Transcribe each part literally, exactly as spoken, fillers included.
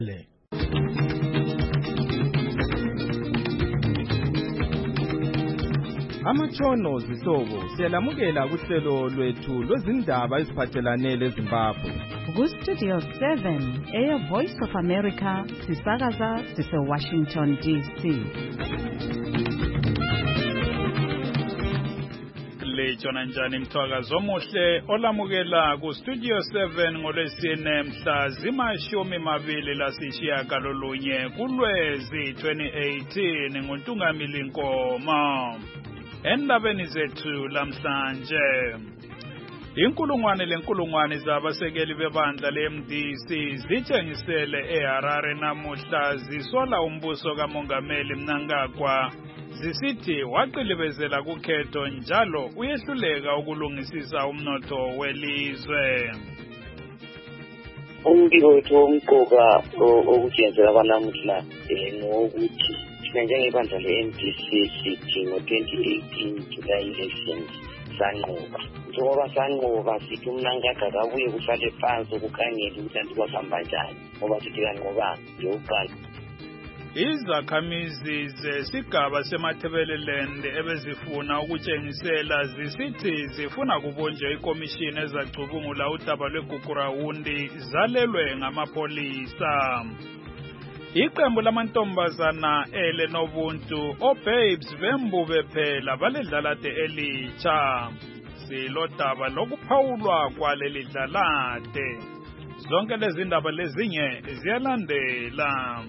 Amatshono zihlobo siyalamukela kuhlelo lwethu lwezindaba eziphathelane leZimbabwe. Ku-Studio seven, Air Voice of America, sisakaza sise-Washington D C. Lejona njani mthwakazi omuhle olamukela ku-Studio seven ngolwesine mhla zimashumi mabili lasishiyagalolunye kuLwezi twenty eighteen nguNtungamili Nkoma. Endabeni zethu lamhlanje, inkulungwane lenkulungwane zabasekeli bebandla le-M D C zitshengisele eHarare namuhla zisola umbuso kaMongameli Mnangagwa zisithi waqilibezela kukhetho njalo uyehluleka ukulungisisa umnotho welizwe. Umbiko wethu womqoka okutshenzela kwanamuhla ngokuthi njengebandla le-M D C sithi ngo-twenty eighteen July elections sanqoba. Njengoba sanqoba sithi uMnangagwa akabuye kuhlale phansi ukukhangela ukuthi anti kwahamba njani ngoba sithi kanqobanga ngeyokuqala. Izakhamizi zesigaba seMatabeleland ebezifuna ukutshengisela zisithi zifuna kubonjwa ikomishini ezacubungula udaba lweGugurawundi zalelwe ngamapolisa. Iqembu lamantombazana elenobuntu oBabes bembube phela baledlalade elitsha. Silodaba lokuphawulwa kwaleli dlalade. Zonke lezi ndaba lezinye ziyalandela.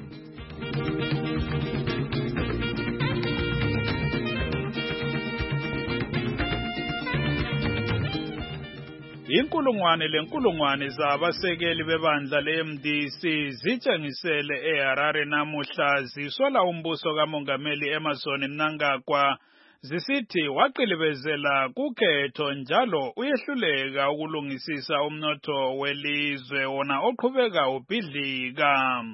Inkulungwane lenkulungwane zabasekeli bebandla le-M D C zitshengisele eHarare namuhla zisola umbuso kaMongameli Emmerson Mnangagwa zisithi waqilibezela kukhetho njalo uyehluleka ukulungisisa umnotho welizwe wona oqhubeka ubhidlika.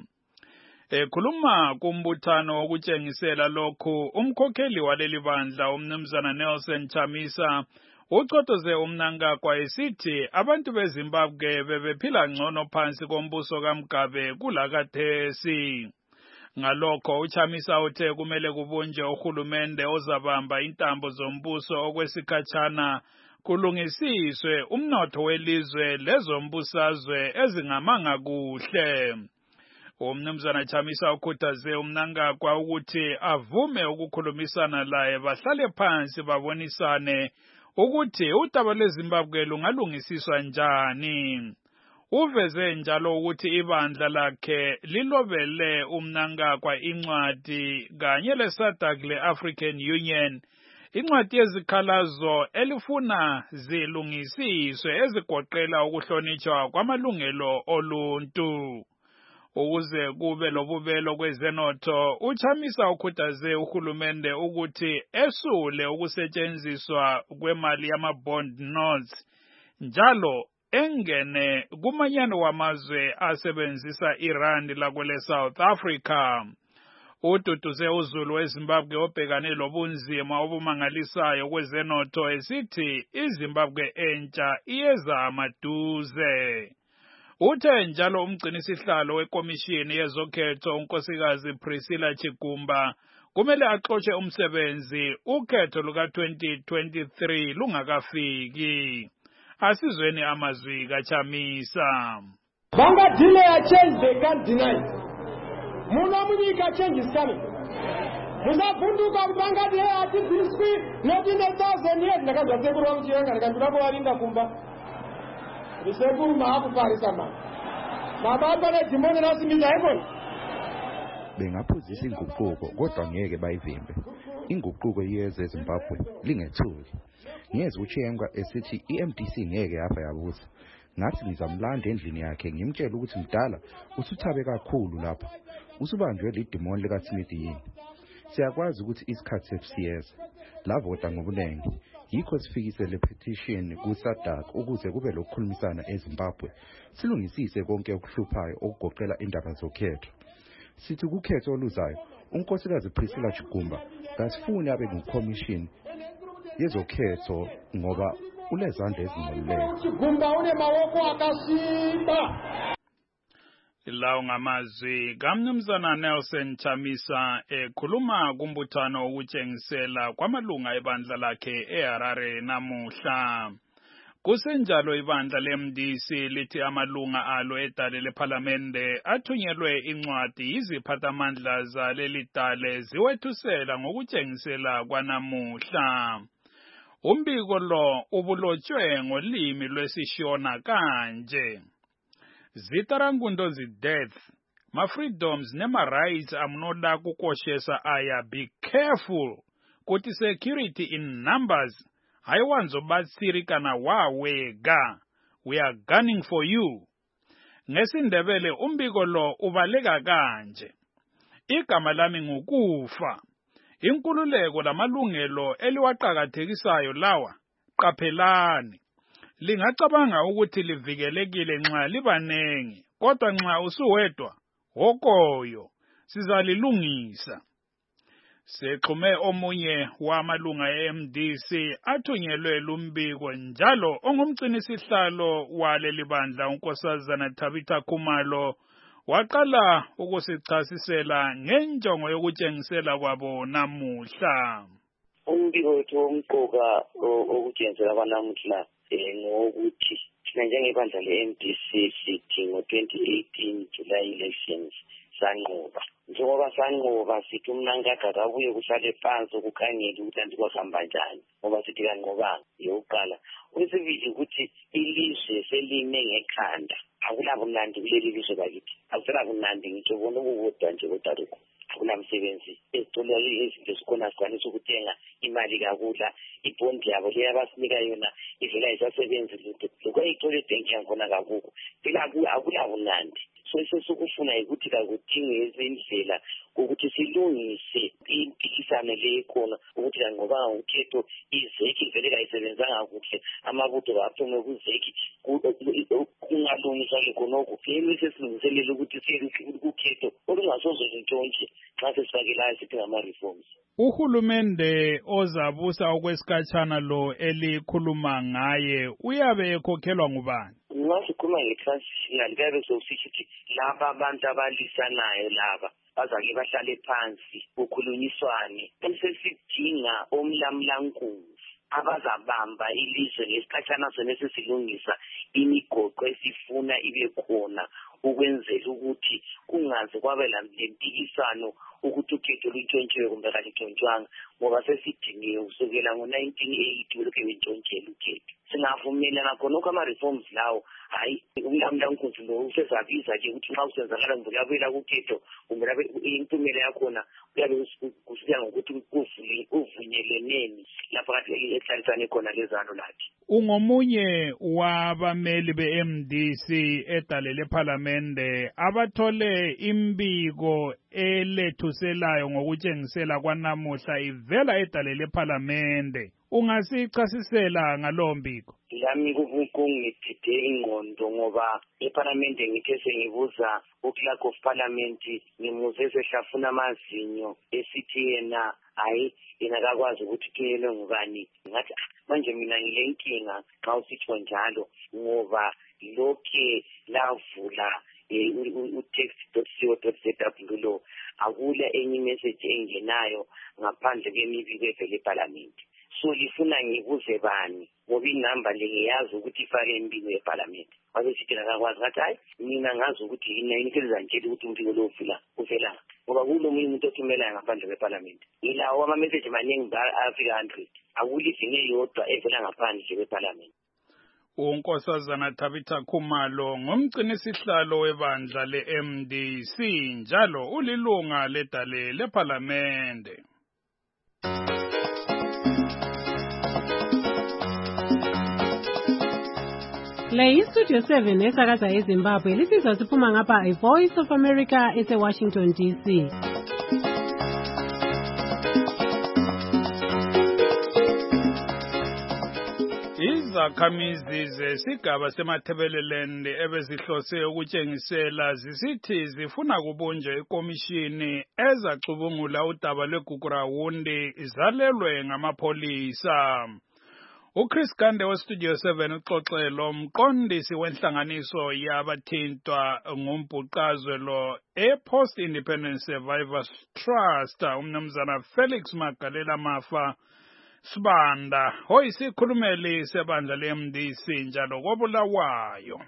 Ekhuluma kumbuthano wokutshengisela lokhu, umkhokheli waleli bandla umnumzana Nelson Chamisa uchotoze uMnangagwa esithi abantu beZimbabwe bebephila ngcono phansi kombuso kaMgabe kulakathesi. Ngalokho uChamisa uthe kumele kubunjwe uhulumende ozabamba intambo zombuso okwesikhatshana kulungisiswe umnotho welizwe lezombusazwe ezingamanga kuhle. Umnumzana Chamisa ukhuthaze uMnangagwa ukuthi avume ukukhulumisana laye bahlale phansi babonisane ukuthi udaba lweZimbabwe lungalungisiswa njani. Uveze njalo ukuthi ibandla lakhe lilobele uMnangagwa incwadi kanye leSADC le-African Union, incwadi yezikhalazo elifuna zilungisiswe ezigoqela ukuhlonitshwa kwamalungelo oluntu. Ukuze kube lobubelo kwezenotho, uChamisa ukhuthaze uhulumende ukuthi esule ukusetshenziswa kwemali yama-bond notes njalo engene kumanyano wamazwe asebenzisa irandi lakwele South Africa. Ududuze uZulu weZimbabwe obhekane lobunzima obumangalisayo kwezenotho esithi iZimbabwe entsha iyeza amaduze. Uthe njalo umgcinisihlalo wekomishini yezokhetho unkosikazi Priscilla Chigumba kumele axotshe umsebenzi ukhetho luka twenty twenty-three lungakafiki. Asizweni amazwi kaChamisa. Banga delay a change, they can't deny. Muna munyika change is coming. Musa punduka banga delay a change, not in a thousand years. Nakazwa sekuru wa mchiyanga, nakazwa kwa walinda kumba. Nisekuru maapu parisama. Mababa na jimone nasi minyaibon. Bengaphuzisa inguquko kodwa ngeke bayivimbe. Inguquko yeze Zimbabwe lingethuli. Ngeze uChengwa esithi i-M D C ngeke yafa yabusa. Ngathi ngizamlanda endlini yakhe ngimtshela ukuthi mdala usuthabe kakhulu lapha. Usubanjwe lidemon lika Smith yini. Siyakwazi ukuthi isikhathi sesiyeza. Lavota ngobunengi. Yikho sifikise le petition ku-SADC ukuze kube lokukhulumisana eZimbabwe. Silungisise konke okuhluphayo okugoqela indaba zokhetho. Sithi kukhetho oluzayo, unkosikazi Priscilla Chigumba kasifuni abe ngucommission yezokhetho ngoba unezandla ezingcolileyo. Chigumba une mawoko akasimba. Lawo ngamazwi kaMnumzana Nelson Chamisa ekhuluma kumbuthano ukutshengisela kwamalunga ebandla lakhe eHarare namuhla. Kusenjalo ibandla le-M D C lithi amalunga alo edale lephalamende athunyelwe incwadi yiziphathamandla zaleli dale ziwethusela ngokutshengisela kwanamuhla. Umbiko lo ubulotshwe ngolimi lwesiShona kanje: Zitarangundo zi-death, ma-freedoms nema-rights amnola kukoshesa aya, be careful, kuti security in numbers, haiwanzo batsiri kana wawega, we are gunning for you. NgesiNdebele umbiko lo ubaleka kanje: igama lami ngukufa, inkululeko lamalungelo eliwaqakathekisayo lawa, qaphelani. Lingacabanga ukuthi livikelekile nxa libanengi, kodwa nxa usuwedwa, hokoyo, sizalilungisa. Sexhume omunye wamalunga e-M D C athunyelwe lumbiko njalo ongumgcinisihlalo waleli bandla uNkosazana Tabitha Khumalo waqala ukusichasisela ngenjongo yokutshengisela kwabo namuhla. Umbiko wethu omqoka okutshengisela kwanamuhla ngokuthi thina njengebandla le-M D C sithi ngo-twenty eighteen July elections sanqoba. Njengoba sanqoba sithi umnankaka kabuye kuhlale phansi ukukhangela ukuthi andikwahamba njani, ngoba sithi kanqobanga yokuqala. Okwesibili ukuthi ilizwe selime ngekhanda, akulabunandi kuleli lizwe bakithi, akuselakunandi ngitsho bona ukukodwa nje kodaruko. Akunamsebenzi ezithola izinto zikhona sikwanisa ukuthenga imali kakudla, ibhondi yabo leyo abasinika yona ivela isasebenzi lutho, lokho ayithole ebhenki yakhona kakuko, phela akulabunandi. So sesukufuna ukuthi kakudinge izindlela ukuthi silungise impikisano le khona ukuthi kanqobanga ukhetho izeki vele kayisebenzanga kuhle, amabutho baphume kuzeki kungalungiswa khonokho. Yena sesilungiselela ukuthi ukhetho olungasoze lintshontshe xa sesifakelayo sithi ngama-reforms. Uhulumende ozabusa okwesikhatshana lo elikhuluma ngaye uyabe ekhokhelwa ngubani? Ngasikhuluma nge-transitional kuyabe sokusithi laba abantu abalisanayo laba bazake bahlale phansi kukhulunyiswane, sesidinga omlamlankulu abazabamba ilizwe ngesikhatshana sona sesilungisa imigoqo esifuna ibe khona ukwenzela ukuthi kungaze kwabe lempikisano ukuthi ukhetho luntshontshiwe kumbe kalintshontshiwanga, ngoba sesidingiwe kusukela ngo-nineteen eighty lokhu bentshontshela ukhetho. Singavumelana khonokho ama-reforms lawo, hayi umlamlankulu lo usezabiza nje ukuthi nxa usenzakala kumbe kuyabuyela kukhetho kumbe impumela yakhona kuyabe kusiya ngokuthi kuvunyelweneni lapho kade ehlalisane khona lezano lathi. Ungomunye wabameli be-M D C edale lephalamende abathole imbiko elethuselayo ngokutshengisela kwanamuhla ivela edale lephalamende. Ungasichasisela ngalo mbiko? Lami kungiphethe ingqondo ngoba ephalamende ngithe sengibuza uclerk of parliament ngimuze sehlafuna amazinyo esithi yena hayi yena akakwazi ukuthi kuyelwe ngubani. Ngathi manje mina ngile nkinga xa usitsho njalo ngoba lokhe lavula u-text dot co dot z w lo akula enye message engenayo ngaphandle kwemibiko evela ephalamende. So lifuna ngibuze bani ngoba inamba le ngiyazi ukuthi ifake imbiko yeParliament. Wabe sithi akakwazi ngathi hayi mina ngazi ukuthi yini inkeleza nje ukuthi umbiko lo uvela uvela ngoba kulo munye umuntu othumela ngaphandle kweParliament. Ilawo ama message maningi afika one hundred, akulivinge yodwa evela ngaphandle kweParliament. uNkosazana Tabitha Khumalo ngumgcinisihlalo webandla le-M D C njalo ulilunga ledale lephalamende. Le iStudio seven esakaza eZimbabwe lisizwa siphuma ngapha iVoice of America ese-Washington D C. Izakhamizi zesigaba seMathebeleland ebezihlose ukutshengisela zisithi zifuna kubunjwa ikomishini ezacubungula udaba lweGugurawundi izalelwe ngamapholisa. uChris Gande weStudio seven uxoxelo umqondisi wenhlanganiso yabathintwa ngumbhuqazwe lo ePost Independent Survivors Trust umnumzana Felix Magalela Mafa Sibanda oyisikhulumeli sebandla le-M D C njalo koBulawayo.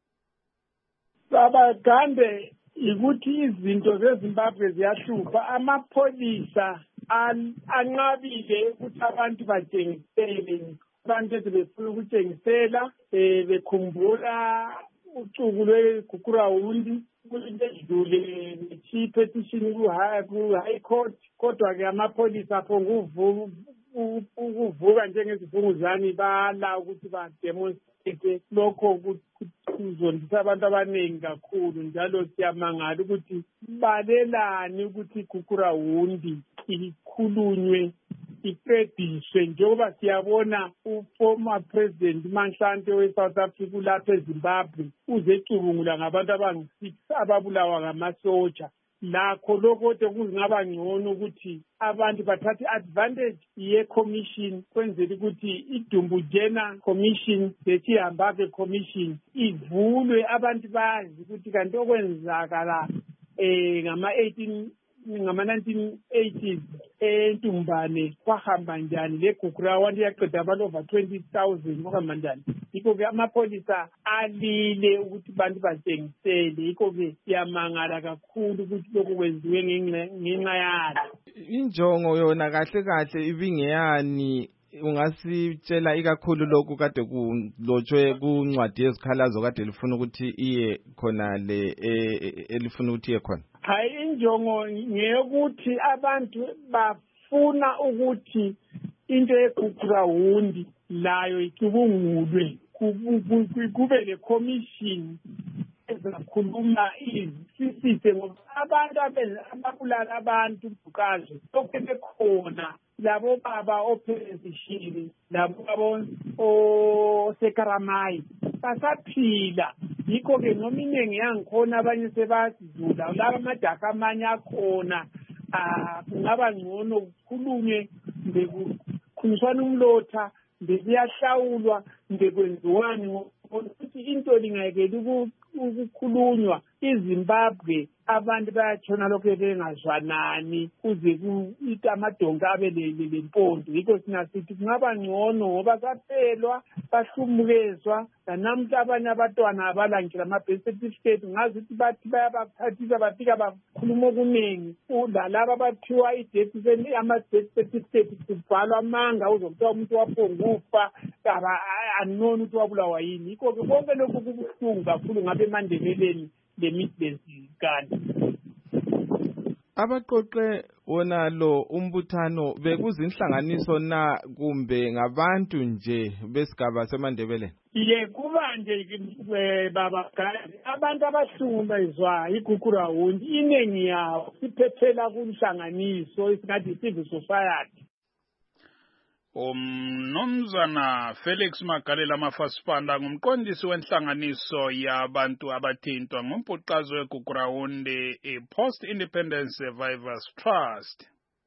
Baba Gande ukuthi izinto zeZimbabwe ziyahlupha, amapholisa anqabile ukuthi abantu batshengisele, abantu befuna ukutshengisela bekhumbula ucuku lweGukurawundi ukuthi edlule ne-chief petition ku-high court, kodwa ke amapholisa apho ukuvuka njengezivunguzane bala ukuthi bademonstrate lokho kuzondisa abantu abaningi kakhulu, njalo siyamangala ukuthi balelani ukuthi iGukurawundi ikhulunywe iqediswe, njengoba siyabona uformer president Mahlangu we-South Africa ulapha eZimbabwe uzecubungula ngabantu abangu-six ababulawa ngamasotsha. Lakho lokho kodwa kungaba ngcono ukuthi abantu bathathe advantage ye-commission kwenzela ukuthi iDumbujena commission leChihambabe commission ivulwe, abantu bazi ukuthi kanti okwenzakala eh ngama-eighteen ngama-nineteen eighties eNtumbane kwahamba njani, leGukurawundi yaqeda abantu over twenty thousand kwahamba njani. Yikho-ke amapholisa alile ukuthi abantu batshengisele, yikho-ke siyamangala kakhulu ukuthi lokhu kwenziwe ngenxa yalo. Injongo yona kahle kahle ibingeyani, ungasitshela ikakhulu lokhu kade kulotshwe kuncwadi yezikhalazo kade lifuna ukuthi iye khona le elifuna ukuthi iye khona? Hayi, injongo ngeyokuthi abantu bafuna ukuthi into yeGukurawundi layo icubungulwe, kube le commission ezakhuluma izisise ngoba abantu ababulala abantu ubhuqazwe lokhu bekhona, labo baba ophezishile, labo baba osekaramayi basaphila. Yikho-ke noma iningi yangikhona abanye sebadlula, laba amajaha amanye akhona kungaba ngcono kukhulunywe, bekukhunyiswana umlotha, bekuyahlawulwa, bekwenziwani ngokuthi into lingayekeli ukukhulunywa. iZimbabwe abantu bayatshona lokho bengazwanani kuze kuita amadonga abe lempondo. Yikho sina sithi kungaba ngcono ngoba saphelwa bahlumukezwa, namuhla abanye abantwana abalangela ama-birth certificate, ngazi ukuthi bathi bayabaphathisa bafika bakhuluma okuningi. Lalaba bathiwa i-death ama-death certificate kubhalwa amanga uzokuthiwa umuntu waphongufa anoni ukuthi wabulawa yini. Yikho-ke konke lokhu kubuhlungu kakhulu ngabe eMandeleleni lemisebenzi kanti abaqoqe wona lo umbuthano bekuzinhlanganiso na kumbe ngabantu nje besigaba seMandebeleni? Ye kuba nje baba Gande abantu abahlukumezwa iGukurawundi inengi yawo siphephela kunhlanganiso esingathi civil society. Umnumzana Felix Magalela Mafa Sibanda ngumqondisi wenhlanganiso yabantu abathintwa ngumbhuqazwe weGukurawundi iPost Independent Survivors Trust.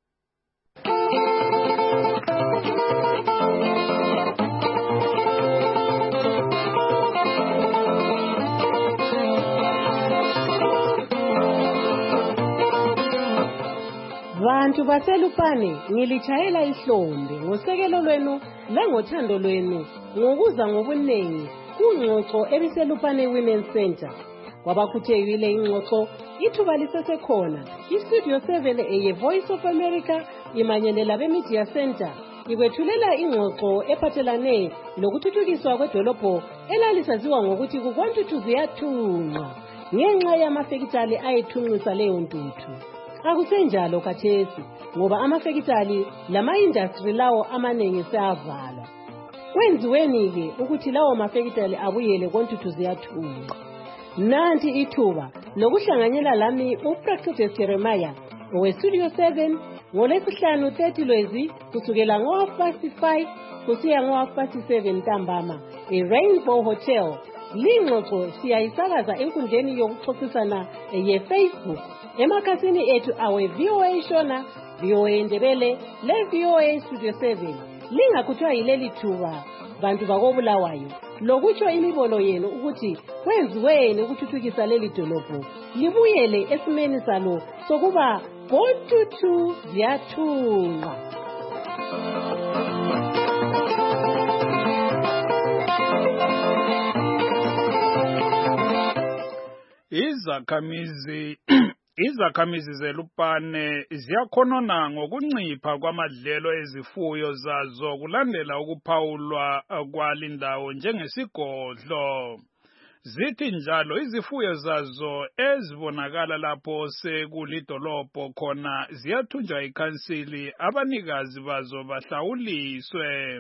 Bantu baselupane ngilitshayela ihlombe ngosekelo lwenu langothando lwenu ngokuza ngobunengi kungxoxo ebiselupane Women's Center. Kwabakhuthekile ingxoxo ithuba lisesekhona. iStudio seven eye Voice of America imanyene labe Media Center ikwethulela ingxoxo ephathelane lokuthuthukiswa kwedolobho elalisaziwa ngokuthi kuKwantutu ziyathunqa ngenxa yamafekitali ayethunqisa leyo ntuthu. Akusenjalo khathesi ngoba amafekitali lama-industry lawo amanengi seyavalwa. Kwenziweni-ke ukuthi lawo mafekitali abuyele koNtuthu ziyathunqa. Nanti ithuba lokuhlanganyela lami uPractice Jeremiah oweStudio seven ngoLwesihlanu thirty Lwezi kusukela ngo-half past five kusiya ngo-half past seven ntambama eRainbow Hotel. Lingxoxo siyayisakaza enkundleni yokuxoxisana yeFacebook emakhasini ethu awe V O A Shona, V O A Ndebele le V O A Studio seven. lingakhuthwa yileli thuba bantu bakobulawayo lokutsho imibono yenu ukuthi kwenziweni ukuthuthukisa leli dolobho libuyele esimeni salo sokuba bothuthu ziyathunqa. Izakhamizi Izakhamizi zeLupane ziyakhonona ngokuncipha kwamadlelo ezifuyo zazo kulandela ukuphawulwa kwalindawo njengesigodlo. Zithi njalo izifuyo zazo ezibonakala lapho sekulidolobho khona ziyathunjwa ikhansili abanikazi bazo bahlawuliswe.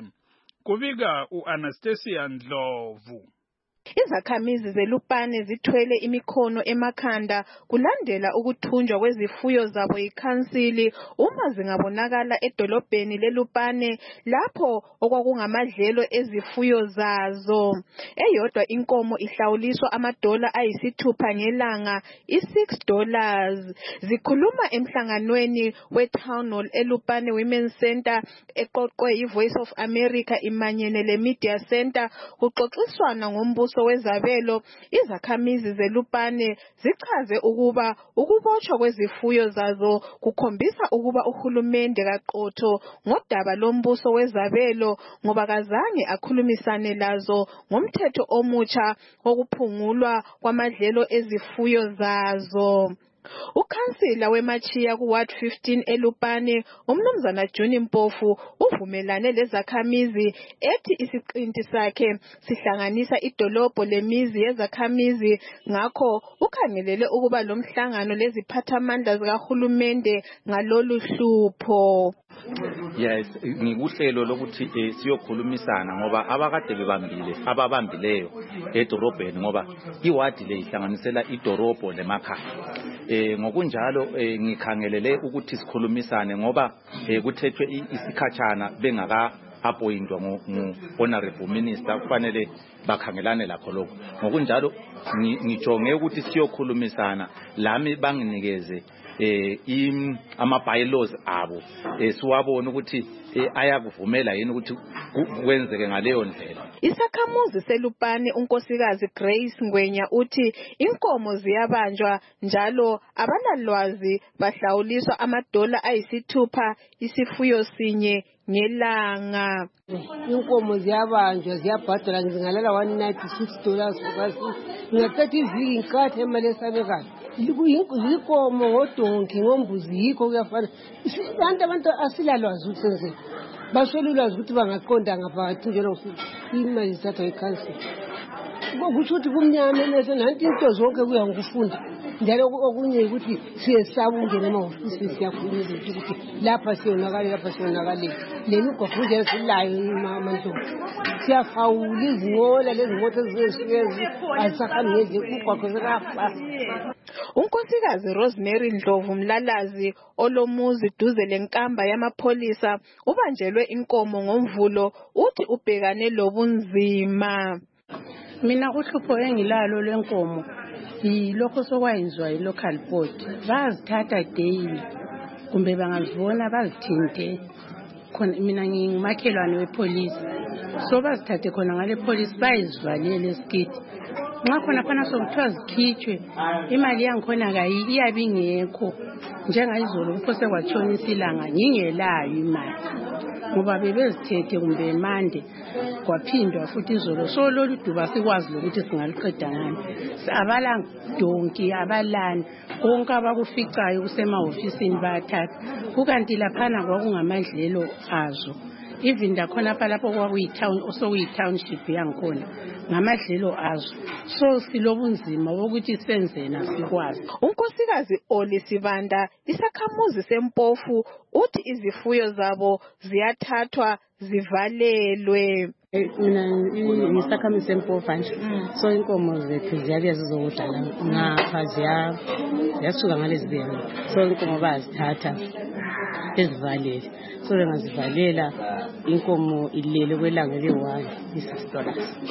Kubika u-Anastasia Ndlovu. Izakhamizi zeLupane zithwele imikhono emakhanda kulandela ukuthunjwa kwezifuyo zabo ikhansili uma zingabonakala edolobheni leLupane lapho okwakungamadlelo ezifuyo zazo. Eyodwa inkomo ihlawuliswa amadola ayisithupha ngelanga, i-six dollars. Zikhuluma emhlanganweni we-Town Hall eLupane Women's Center eqoqwe yi-Voice of America imanyene le-Media Center kuxoxiswana ngombuso wezabelo. Izakhamizi zeLupane zichaze ukuba ukubotshwa kwezifuyo zazo kukhombisa ukuba uhulumende kaqotho ngodaba lombuso wezabelo ngoba kazange akhulumisane lazo ngomthetho omutsha wokuphungulwa kwamadlelo ezifuyo zazo. Ukhansila weMachiya ku Ward fifteen eLupane umnumzana Juni Mpofu uvumelane lezakhamizi ethi isiqinti sakhe sihlanganisa idolobho lemizi yezakhamizi ngakho ukhangelele ukuba lo mhlangano leziphathamandla zikahulumende ngalolu hlupho. Yes, ngikuhlelo lokuthi eh, siyokhulumisana ngoba abakade bebambile ababambileyo edorobheni ngoba iwadi le ihlanganisela idorobho lemakhaya. Eh ngokunjalo eh, ngikhangelele ukuthi sikhulumisane ngoba eh, kuthethwe isikhatshana bengaka appointwa ngu honorable minister kufanele bakhangelane lakho lokho. Ngokunjalo ngijonge ukuthi siyokhulumisana lami banginikeze eh im ama bylaws abo eh siwabona ukuthi ayakuvumela yini ukuthi kwenzeke ngaleyo ndlela. Isakhamuzi seLupane unkosikazi Grace Ngwenya uthi inkomo ziyabanjwa njalo abanalwazi bahlawuliswa amadola ayisithupha isifuyo sinye ngelanga. Inkomo ziyabanjwa ziyabhadala ngizingalela one ninety-six dollars kasi ngathatha iviki ngikhathe imali esabekayo. Yinkomo ngodonki ngombuzi yikho kuyafana. Abantu abantu asilalwazi ukuthi senze baswele ulwazi ukuthi bangaqonda ngaphakathi njalo imali zatha ikhansili. Kusho ukuthi kumnyama mase nanti into zonke kuya ngokufunda njalo okunye ukuthi siyesaba ungena emahofisi siyakhuluma ukuthi lapha siyonakala lapha siyonakala lemigwaqo nje esilayo manje siyafawula izinqola lezimoto ezizesiyezi asakhani nje umgwaqo zikafa. Unkosikazi Rosemary Ndlovu Mlalazi olomuzi duze lenkamba yamapholisa ubanjelwe inkomo ngomvulo uthi ubhekane lobunzima. Mina uhlupho engilalo lwenkomo yilokho sokwayizwa yi-local board bazithatha daily kumbe bangazibona bazithinte khona. Mina ngingumakhelwane wepolisi so bazithathe khona ngale police bayizivalele esikiti nxa khona khona sokuthiwa zikhitshwe imali yangikhona kayi iyabe ingekho njengayizolo kuphose kwatshonisa ilanga ngingelayo imali ngoba bebezithethe kumbe mande kwaphindwa futhi izolo so lolu duba sikwazi lokuthi singaliqeda ngani. Abala donki abalani konke abakuficayo kusemahofisini bayathatha kukanti laphana kwakungamadlelo azo even lakhona pha lapho kwakuyi-town osokuyi-township yangikhona ngamadlelo azo so silobunzima wokuthi senzena sikwazi. Unkosikazi Oli Sibanda isakhamuzi sempofu uthi izifuyo zabo ziyathathwa zivalelwe. Mina ngisakhamuzi sempofu nje so inkomo zethu ziyabuya zizokudala ngapha ziyasuka ngalezibiyana so inkomo bazithatha ezivalele so bengazivalela inkomo ilele kwelanga le-one i-six dollars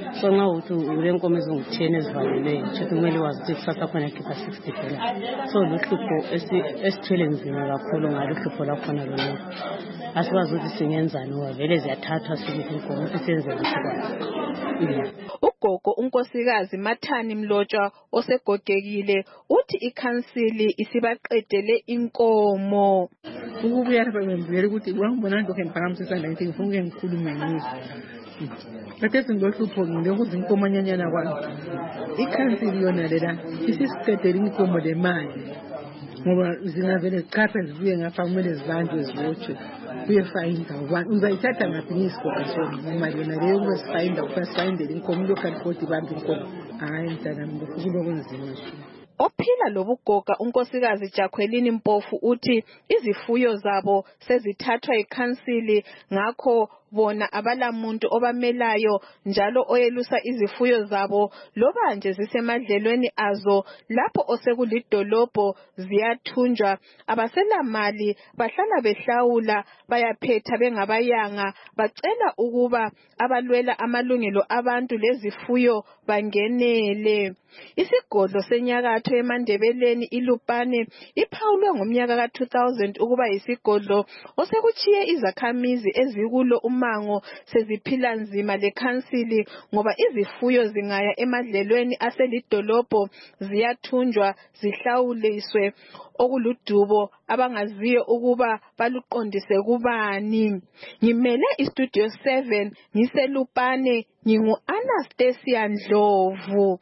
so nxa uthi ulenkomo ezingu-ten ezivalelweyo kusho kumele wazi ukuthi kusasa khona khipha sixty dollars. So luhlupho esithwele nzima kakhulu ngalo uhlupho lwakhona lona. Asibazi ukuthi singenzani ngoba vele ziyathathwa sikuthi inkomo ukuthi senze lokho. Ugogo unkosikazi Mathani Mlotshwa osegogekile uthi ikhansili isibaqedele inkomo. Ukubuya lapha ngibuyela ukuthi wangibona nto ngemphakamisa la ngithi ngifuna ngikhulume ngazo. Bathe singohlupho ngilokuzwa inkomo nyanyana kwami. Ikhansili yona lela isisiqedele inkomo lemali. Ngoba zingavele zichaphe zibuye ngapha kumele zibanjwe zibotshwe. Uyefayinda ubani uzayithatha ngaphi ngisikho sona imali yona leyo ubesifayinda ubesifayindela inkomo local court ibambe inkomo. Hayi mntana ngifuna ukunzima nje. Ophila lobugoga unkosikazi Jakhwelini Mpofu uthi izifuyo zabo sezithathwa ikhansili ngakho bona abalamuntu obamelayo njalo oyelusa izifuyo zabo loba nje zisemadlelweni azo lapho osekulidolobho ziyathunjwa abaselamali bahlala behlawula bayaphetha bengabayanga bacela ukuba abalwela amalungelo abantu lezifuyo bangenele. Isigodlo senyakatho eMandebeleni iLupane iphawulwe ngomnyaka ka two thousand ukuba isigodlo osekuchiye izakhamizi ezikulo umango seziphila nzima lekhansili ngoba izifuyo zingaya emadlelweni aselidolobho ziyathunjwa zihlawuliswe okuludubo abangaziyo ukuba baluqondise kubani. Ngimele istudio seven ngiselupane ngingu Anastasia Ndlovu.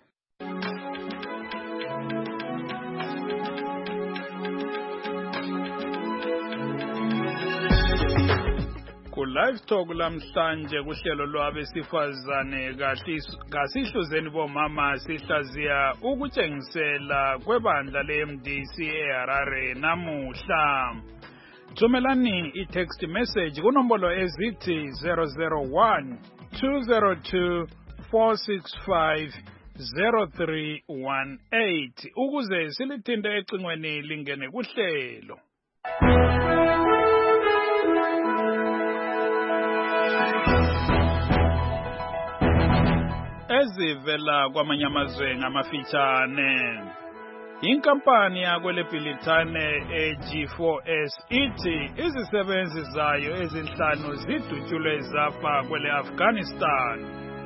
Live talk lamhlanje kuhlelo lwabesifazane kasihluzeni bomama sihlaziya ukutshengisela kwebandla le-M D C eHarare namuhla. Thumelani i-text message kunombolo ezithi zero zero one two zero two four six five zero three one eight ukuze silithinte ecingweni lingene kuhlelo. Ezivela kwamanye amazwe ngamafitshane. Inkampani yakweleBilitane e-G four S ithi izisebenzi zayo ezinhlanu zidutyulwe zafa kwele Afghanistan.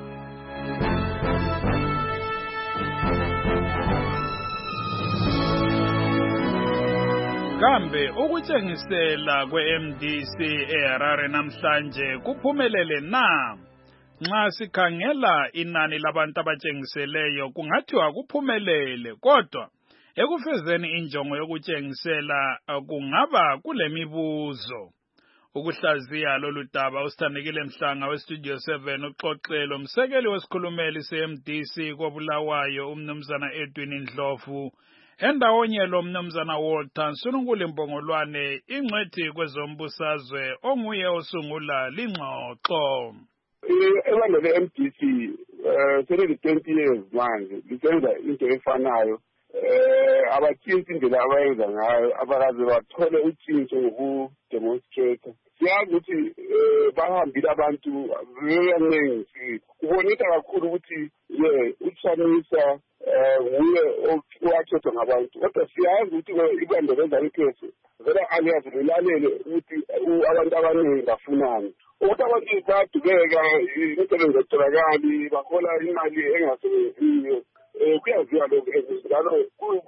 Kambe ukutshengisela kwe-M D C eHarare namhlanje kuphumelele na? Nxa sikhangela inani labantu abatshengiseleyo kungathiwa kuphumelele kodwa ekufezeni injongo yokutshengisela kungaba kulemibuzo. Ukuhlaziya lolu daba usithandekile Mhlanga westudio seven uxoxelo umsekeli wesikhulumeli se-M D C koBulawayo umnumzana Edwin Ndlovu endawonye lo mnumzana Walter Nsununkulu Mbongolwane ingcwethi kwezombusazwe onguye osungula lingxoxo. Ebandla le-M D C sele twenty years manje lisenza into efanayo abathinta indlela abayenza ngayo abakaze bathole utshintsho ngokudemonstrate. Siyazi ukuthi bahambile abantu bebaningi kubonisa kakhulu ukuthi ye uthamisa nguye owakhethwa ngabantu kodwa siyazi ukuthi ibandla lenza ikhefu vele aliyazi lilalele ukuthi abantu abaningi bafunani ukuthi abantu badubeka imisebenzi etholakali bahola imali engasebenziyo kuyaziwa lokho njalo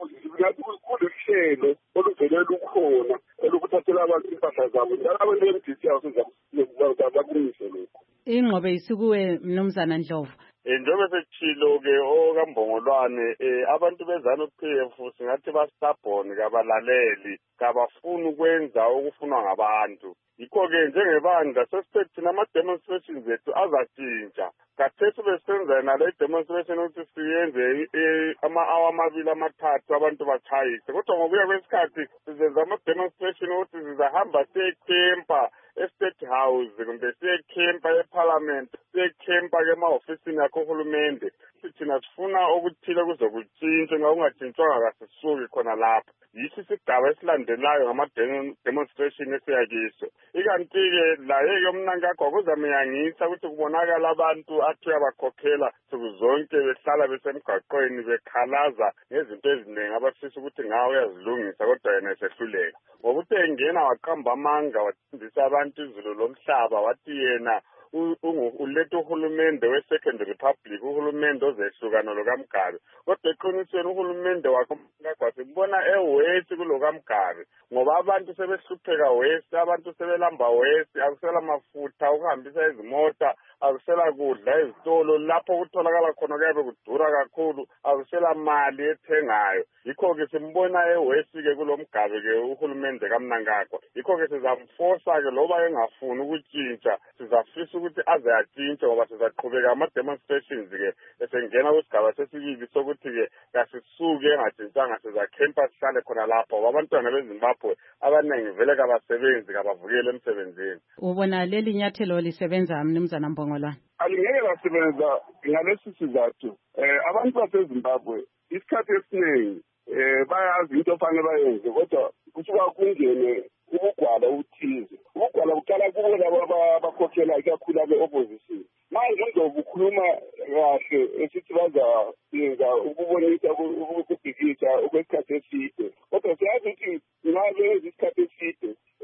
kuluhlelo oluvele lukhona olukuthathela abantu impahla zabo njalo abantu be-M D C bakumise lokho. Ingqobe isikuwe mnumzana Ndlovu. Njengoba sethilo-ke okambongolwane abantu beZANU P F singathi bastabhoni kabalaleli kabafuni ukwenza okufunwa ngabantu. Yikho-ke njengebandla sesithi thina ama-demonstrations ethu azatshintsha. Kathesi besenza yena le demonstration ukuthi siyenze ama-hour amabili amathathu abantu bachayise. Kodwa ngokuya kwesikhathi sizenza ama-demonstration ukuthi sizahamba siyekhempa e-State House kumbe siyekhempa eParliament siyekhempa ke ema-ofisini yakho uhulumende thina sifuna okuthile kuzokutshintsha ngakungatshintshwanga kasisuki khona lapha yithi isigaba esilandelayo ngama-demonstration esiyakiso ikanti-ke laye-ke umnankagwa kuzameyangisa ukuthi kubonakala abantu athi uyabakhokhela nsuku zonke behlala besemgwaqweni bekhalaza ngezinto eziningi abafisa ukuthi ngawo uyazilungisa kodwa yena esehluleka ngokuthi engena waqamba amanga wathindisa abantu izulu lomhlaba wathi yena uletha uhulumende we-Second Republic uhulumende ozehlukana lokaMgabe kodwa eqinisweni uhulumende wakhe umnankagwa simbona ewesi kulokaMgabe ngoba abantu sebehlupheka wesi abantu sebelamba wesi akusela mafutha ukuhambisa izimota akusela kudla ezitolo lapho kutholakala khona kuyabe kudura kakhulu akusela mali ethengayo yikho-ke simbona ewesi-ke kulomgabe-ke uhulumende kaMnankagwa yikho-ke sizamfosa-ke loba engafuni ukutshintsha sizafisa ukuthi aze atshintshe ngoba sizaqhubeka ama-demonstrations-ke esengena kwisigaba sesibili sokuthi-ke kasisuke engatshintshanga sizakhempa sihlale khona lapho ngoba abantwana beZimbabwe abaningi vele kabasebenzi kabavukele emsebenzini. Ubona leli nyathelo lisebenza mnumzana Mbongolwane? Alingeke lasebenza ngalesi sizathu eh abantu baseZimbabwe isikhathi esiningi eh bayazi into ofanele bayenze kodwa kusuka kungene ubugwala uthize ubugwala buqala kubo laba abakhokhela ikakhulu abe-opposition manje ngizokukhuluma kahle esithi bazayenza ukubonisa ukubhikisha okwesikhathi eside kodwa siyazi ukuthi ngabe isikhathi eside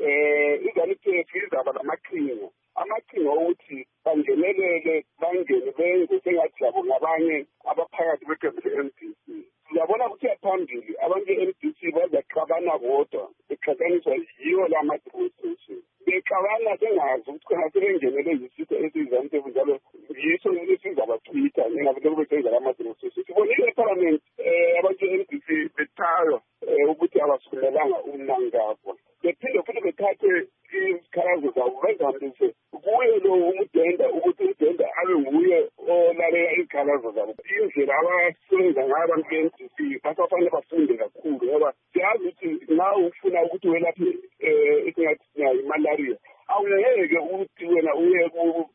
um izaniphethu izaba namaqhinga amaqhinga okuthi bangenelele bangene benze sengathi labo ngabanye abaphakathi beqembu le-M D C siyabona ukuthi phambili abantu be-M D C bazaxabana bodwa beqhathaniswa yiyo la ma-demonstration bexabana bengazi ukuthi khona sebengenele izisitho esizantevu njalo yiso esizabachitha ningavele kube senza lama-demonstration sibonile eparlament um abantu be-M D C bethaywa um ukuthi abasukumelanga uMnankagwa bephinde futhi bethathe izikhalazo zabo bezambise kuye lo umdenda ukuthi umdenda abe nguye olalela izikhalazo zabo indlela abasebenza ngayo abantu be-M D C basafanele bafunde kakhulu ngoba siyazi ukuthi na ufuna ukuthi welaphe um esingathi sinayo imalaria awungeke ukuthi wena uye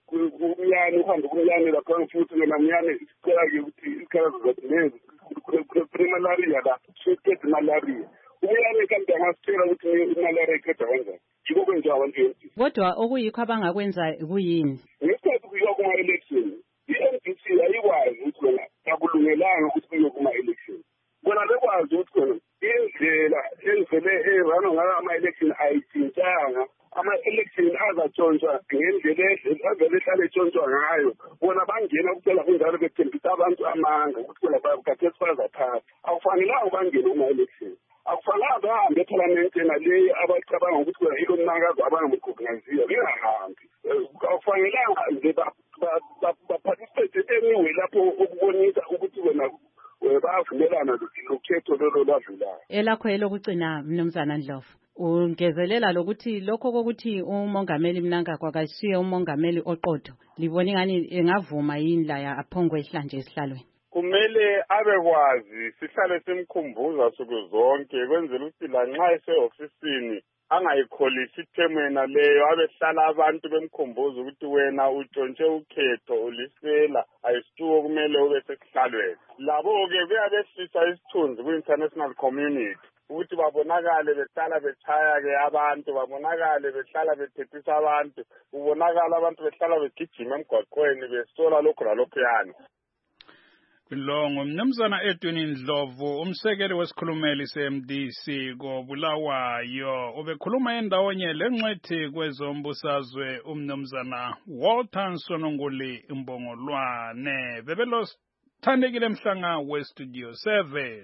kumyane uhambe kumyane lakhona futhi wena myane sicela-ke ukuthi izikhalazo zathi lezi kune-malaria la suqeda imalaria umyane kanti angasitshela ukuthi imalaria iqeda kanjani yiko kwenziwa abantu be-M D C. Kodwa okuyikho abangakwenza kuyini? Ngesikhathi kuyiwa kuma-election i-M D C ayikwazi ukuthi wena akulungelanga ukuthi kuyiwe kuma-election bona bekwazi ukuthi khona indlela endlele erano ngayo ama-election ayitshintshanga ama-election azatshontshwa ngendlela avele ehlale etshontshwa ngayo bona bangena kuphela kunjalo bethembisa abantu amanga ukuthi bona bakhathesi bazathatha akufanelanga bangene kuma-election akufanelanga bahambe ephalamenti nale abacabanga ukuthi wena yilo Mnankagwa abangamrecogniziyo bengahambi akufanelanga nje baparticipate anyway lapho ukubonisa ukuthi wena bayavumelana lokhetho lolo lwadlulayo. Elakho elokugcina mnumzana Ndlovu ungezelela lokuthi lokho kokuthi umongameli Mnankagwa kasiye umongameli oqotho libona ngani engavuma yini la aphongwe ihlanje esihlalweni. Kumele abekwazi sihlale simkhumbuza suku zonke kwenzela ukuthi la nxa ese-ofisini angayikholisi ithemena leyo abehlala abantu bemkhumbuza ukuthi wena utshontshe ukhetho ulisela ayisituwo kumele ube sesihlalweni labo-ke kuyabehlisa isithunzi ku-international community ukuthi babonakale behlala bechaya-ke abantu babonakale behlala bethethisa abantu kubonakala abantu behlala begijima emgwaqweni besola lokhu nalokhuyana. Lo ngumnumzana Edwin Ndlovu umsekeli wesikhulumeli se-M D C koBulawayo ubekhuluma endawonye lengcwethi kwezombusazwe umnumzana Walter Nsononguli Mbongolwane bebelosithandekile mhlanga we-Studio seven.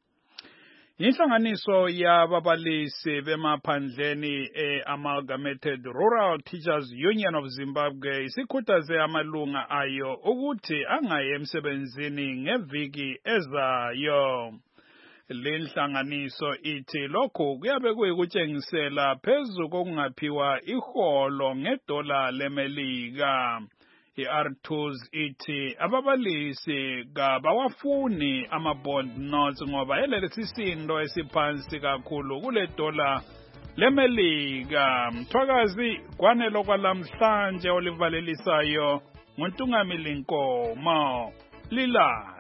Inhlanganiso yababalisi bemaphandleni e-Amalgamated Rural Teachers Union of Zimbabwe isikhuthaze amalunga ayo ukuthi angaye emsebenzini ngeviki ezayo. Lenhlanganiso ithi lokho kuyabe kuyikutshengisela phezu kokungaphiwa iholo ngedola leMelika. I-R twos ithi ababalisi kabawafuni ama-bond notes ngoba elesisindo esiphansi kakhulu kule dola leMelika. Mthwakazi kwanelo kwalamhlanje olivalelisayo nguNtungamili Nkomo. lilanga.